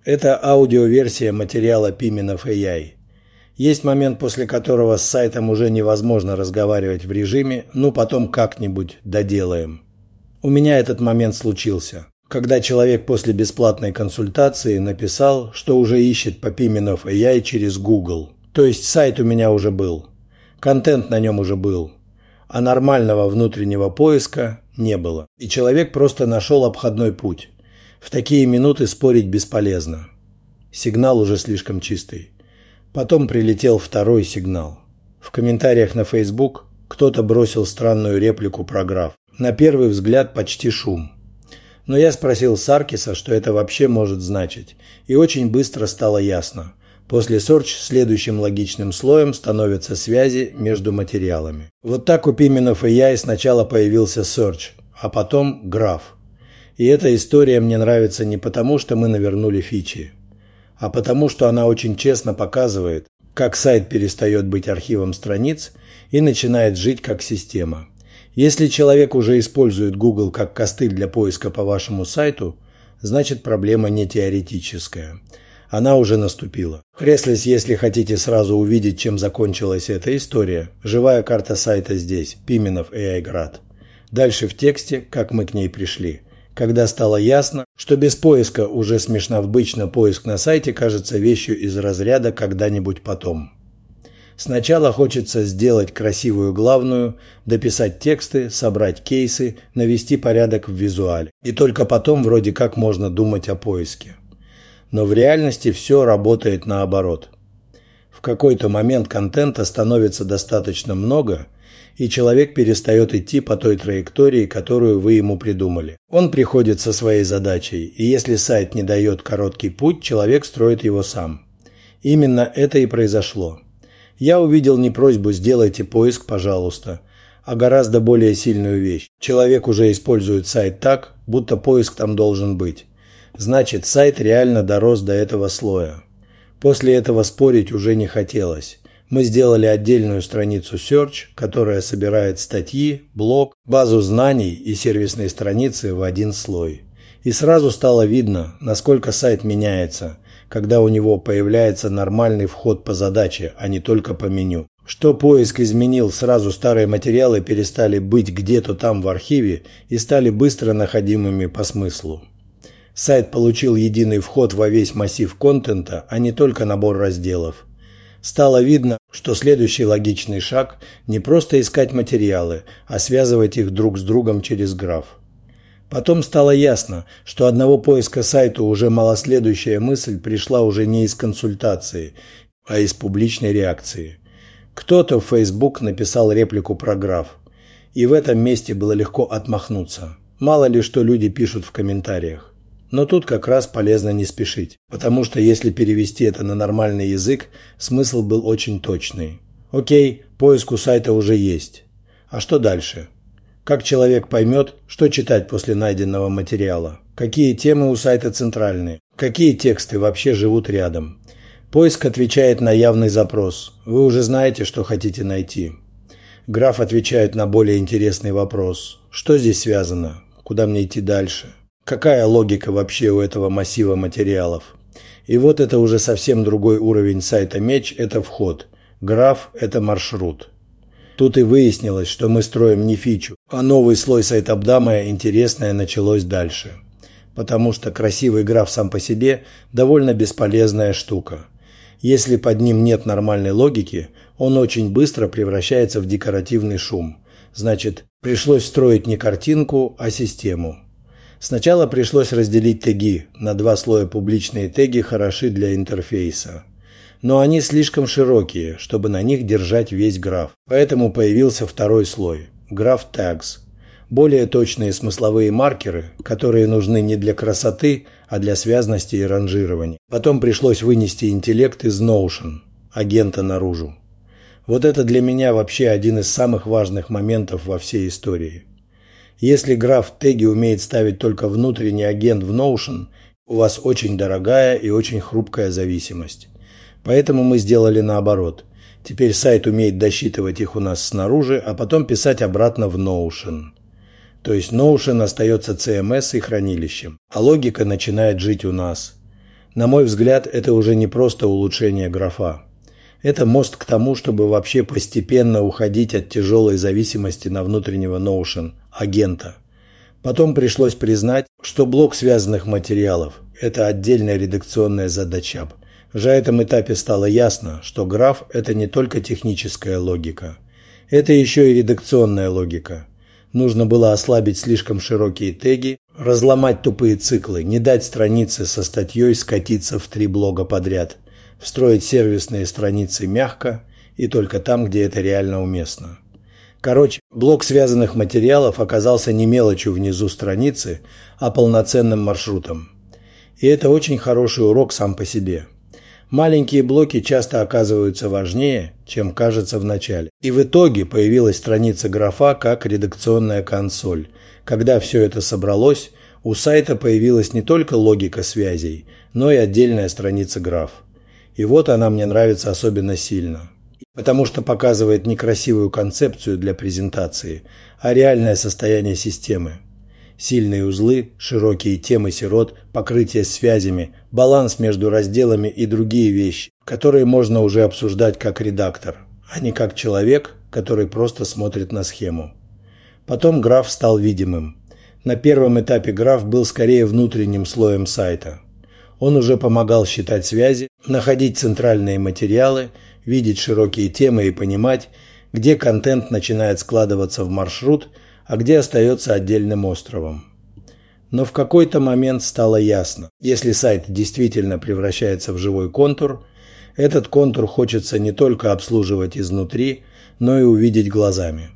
Это аудиоверсия материала Piminov AI. Есть момент, после которого с сайтом уже невозможно разговаривать в режиме, ну потом как-нибудь доделаем. У меня этот момент случился, когда человек после бесплатной консультации написал, что уже ищет по Piminov AI через Google. То есть сайт у меня уже был, контент на нем уже был, а нормального внутреннего поиска не было. И человек просто нашел обходной путь. В такие минуты спорить бесполезно. Сигнал уже слишком чистый. Потом прилетел второй сигнал. В комментариях на Facebook кто-то бросил странную реплику про граф. На первый взгляд почти шум. Но я спросил Саркиса, что это вообще может значить, и очень быстро стало ясно. После search следующим логичным слоем становятся связи между материалами. Вот так у Piminov AI сначала появился search, а потом граф. И эта история мне нравится не потому, что мы навернули фичи, а потому, что она очень честно показывает, как сайт перестает быть архивом страниц и начинает жить как система. Если человек уже использует Google как костыль для поиска по вашему сайту, значит проблема не теоретическая. Она уже наступила. Хреслись, если хотите сразу увидеть, чем закончилась эта история. Живая карта сайта здесь, Piminov AI Grad. Дальше в тексте, как мы к ней пришли. Когда стало ясно, что без поиска уже смешновбычно поиск на сайте кажется вещью из разряда «когда-нибудь потом». Сначала хочется сделать красивую главную, дописать тексты, собрать кейсы, навести порядок в визуале. И только потом вроде как можно думать о поиске. Но в реальности все работает наоборот. В какой-то момент контента становится достаточно много, и человек перестает идти по той траектории, которую вы ему придумали. Он приходит со своей задачей, и если сайт не дает короткий путь, человек строит его сам. Именно это и произошло. Я увидел не просьбу «сделайте поиск, пожалуйста», а гораздо более сильную вещь. Человек уже использует сайт так, будто поиск там должен быть. Значит, сайт реально дорос до этого слоя. После этого спорить уже не хотелось. Мы сделали отдельную страницу Search, которая собирает статьи, блог, базу знаний и сервисные страницы в один слой. И сразу стало видно, насколько сайт меняется, когда у него появляется нормальный вход по задаче, а не только по меню. Что поиск изменил, сразу старые материалы перестали быть где-то там в архиве и стали быстро находимыми по смыслу. Сайт получил единый вход во весь массив контента, а не только набор разделов. Стало видно, что следующий логичный шаг – не просто искать материалы, а связывать их друг с другом через граф. Потом стало ясно, что одного поиска сайту уже малоследующая мысль пришла уже не из консультации, а из публичной реакции. Кто-то в Facebook написал реплику про граф, и в этом месте было легко отмахнуться. Мало ли что люди пишут в комментариях. Но тут как раз полезно не спешить, потому что если перевести это на нормальный язык, смысл был очень точный. Окей, поиск у сайта уже есть. А что дальше? Как человек поймет, что читать после найденного материала? Какие темы у сайта центральные? Какие тексты вообще живут рядом? Поиск отвечает на явный запрос. Вы уже знаете, что хотите найти. Граф отвечает на более интересный вопрос. Что здесь связано? Куда мне идти дальше? Какая логика вообще у этого массива материалов? И вот это уже совсем другой уровень сайта Меч – это вход. Граф – это маршрут. Тут и выяснилось, что мы строим не фичу, а новый слой сайт-апдама, интересное началось дальше. Потому что красивый граф сам по себе – довольно бесполезная штука. Если под ним нет нормальной логики, он очень быстро превращается в декоративный шум. Значит, пришлось строить не картинку, а систему. Сначала пришлось разделить теги. На два слоя публичные теги хороши для интерфейса. Но они слишком широкие, чтобы на них держать весь граф. Поэтому появился второй слой – граф tags. Более точные смысловые маркеры, которые нужны не для красоты, а для связности и ранжирования. Потом пришлось вынести интеллект из Notion, агента наружу. Вот это для меня вообще один из самых важных моментов во всей истории. Если граф теги умеет ставить только внутренний агент в Notion, у вас очень дорогая и очень хрупкая зависимость. Поэтому мы сделали наоборот. Теперь сайт умеет досчитывать их у нас снаружи, а потом писать обратно в Notion. То есть Notion остается CMS и хранилищем, а логика начинает жить у нас. На мой взгляд, это уже не просто улучшение графа. Это мост к тому, чтобы вообще постепенно уходить от тяжелой зависимости на внутреннего Notion агента. Потом пришлось признать, что блок связанных материалов – это отдельная редакционная задача. Уже на этом этапе стало ясно, что граф – это не только техническая логика. Это еще и редакционная логика. Нужно было ослабить слишком широкие теги, разломать тупые циклы, не дать странице со статьей скатиться в 3 блога подряд, встроить сервисные страницы мягко и только там, где это реально уместно. Короче, блок связанных материалов оказался не мелочью внизу страницы, а полноценным маршрутом. И это очень хороший урок сам по себе. Маленькие блоки часто оказываются важнее, чем кажется в начале. И в итоге появилась страница графа как редакционная консоль. Когда все это собралось, у сайта появилась не только логика связей, но и отдельная страница граф. И вот она мне нравится особенно сильно. Потому что показывает не красивую концепцию для презентации, а реальное состояние системы. Сильные узлы, широкие темы сирот, покрытие связями, баланс между разделами и другие вещи, которые можно уже обсуждать как редактор, а не как человек, который просто смотрит на схему. Потом граф стал видимым. На первом этапе граф был скорее внутренним слоем сайта. Он уже помогал считать связи, находить центральные материалы, видеть широкие темы и понимать, где контент начинает складываться в маршрут, а где остается отдельным островом. Но в какой-то момент стало ясно, если сайт действительно превращается в живой контур, этот контур хочется не только обслуживать изнутри, но и увидеть глазами.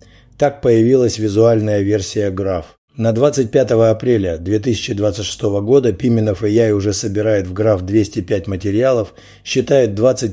Так появилась визуальная версия граф. На 25 апреля 2026 года Пименов AI уже собирает в граф 205 материалов, считает 20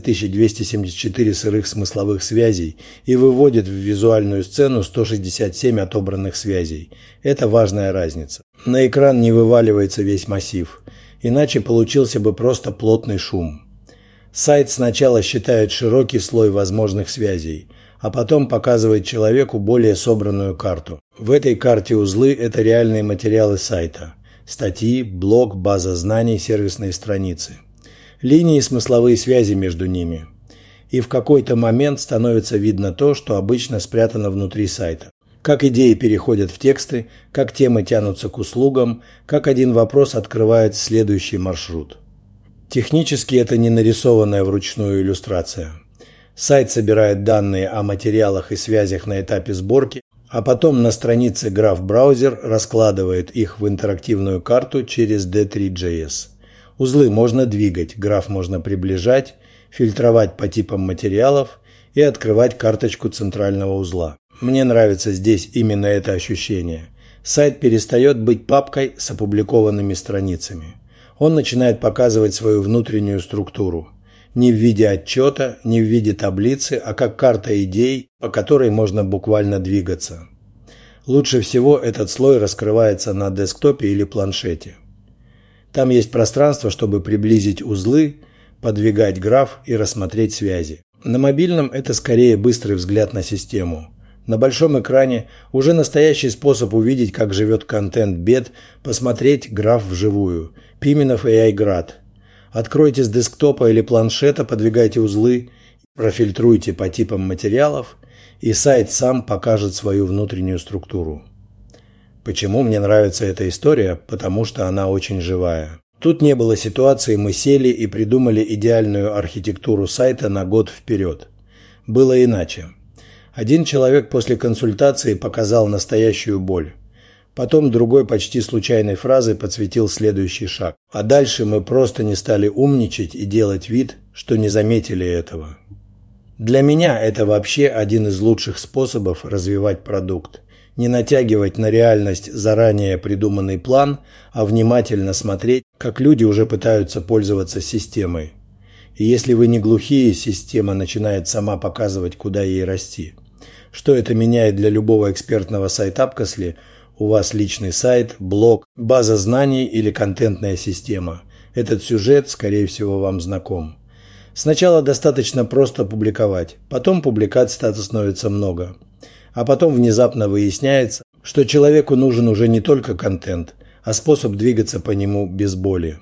274 сырых смысловых связей и выводит в визуальную сцену 167 отобранных связей. Это важная разница. На экран не вываливается весь массив, иначе получился бы просто плотный шум. Сайт сначала считает широкий слой возможных связей, а потом показывает человеку более собранную карту. В этой карте узлы – это реальные материалы сайта. Статьи, блог, база знаний, сервисные страницы. Линии и смысловые связи между ними. И в какой-то момент становится видно то, что обычно спрятано внутри сайта. Как идеи переходят в тексты, как темы тянутся к услугам, как один вопрос открывает следующий маршрут. Технически это не нарисованная вручную иллюстрация. Сайт собирает данные о материалах и связях на этапе сборки, а потом на странице граф-браузер раскладывает их в интерактивную карту через D3.js. Узлы можно двигать, граф можно приближать, фильтровать по типам материалов и открывать карточку центрального узла. Мне нравится здесь именно это ощущение. Сайт перестает быть папкой с опубликованными страницами. Он начинает показывать свою внутреннюю структуру. Не в виде отчета, не в виде таблицы, а как карта идей, по которой можно буквально двигаться. Лучше всего этот слой раскрывается на десктопе или планшете. Там есть пространство, чтобы приблизить узлы, подвигать граф и рассмотреть связи. На мобильном это скорее быстрый взгляд на систему. На большом экране уже настоящий способ увидеть, как живет контент бед, посмотреть граф вживую. Пименов AI Grad. Откройте с десктопа или планшета, подвигайте узлы, профильтруйте по типам материалов, и сайт сам покажет свою внутреннюю структуру. Почему мне нравится эта история? Потому что она очень живая. Тут не было ситуации, мы сели и придумали идеальную архитектуру сайта на год вперед. Было иначе. Один человек после консультации показал настоящую боль. Потом другой почти случайной фразой подсветил следующий шаг. А дальше мы просто не стали умничать и делать вид, что не заметили этого. Для меня это вообще один из лучших способов развивать продукт. Не натягивать на реальность заранее придуманный план, а внимательно смотреть, как люди уже пытаются пользоваться системой. И если вы не глухие, система начинает сама показывать, куда ей расти. Что это меняет для любого экспертного сайтапа, если у вас личный сайт, блог, база знаний или контентная система. Этот сюжет, скорее всего, вам знаком. Сначала достаточно просто публиковать, потом публикаций становится много. А потом внезапно выясняется, что человеку нужен уже не только контент, а способ двигаться по нему без боли.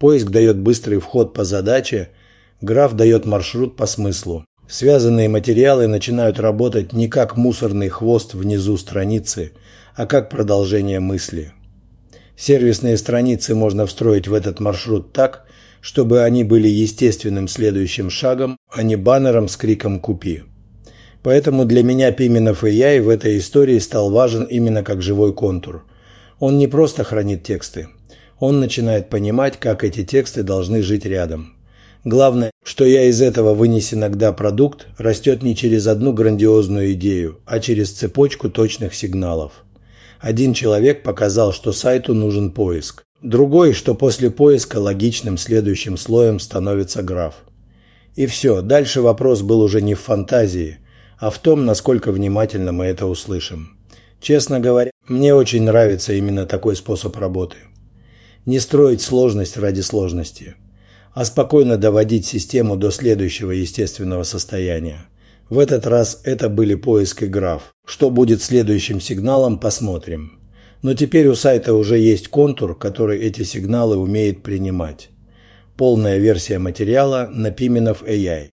Поиск дает быстрый вход по задаче, граф дает маршрут по смыслу. Связанные материалы начинают работать не как мусорный хвост внизу страницы, а как продолжение мысли. Сервисные страницы можно встроить в этот маршрут так, чтобы они были естественным следующим шагом, а не баннером с криком «Купи». Поэтому для меня Пименов AI в этой истории стал важен именно как живой контур. Он не просто хранит тексты. Он начинает понимать, как эти тексты должны жить рядом. Главное, что я из этого вынес иногда продукт, растет не через одну грандиозную идею, а через цепочку точных сигналов. Один человек показал, что сайту нужен поиск. Другой, что после поиска логичным следующим слоем становится граф. И все, дальше вопрос был уже не в фантазии, а в том, насколько внимательно мы это услышим. Честно говоря, мне очень нравится именно такой способ работы. Не строить сложность ради сложности, а спокойно доводить систему до следующего естественного состояния. В этот раз это были поиск и граф. Что будет следующим сигналом, посмотрим. Но теперь у сайта уже есть контур, который эти сигналы умеет принимать. Полная версия материала на Пименов AI.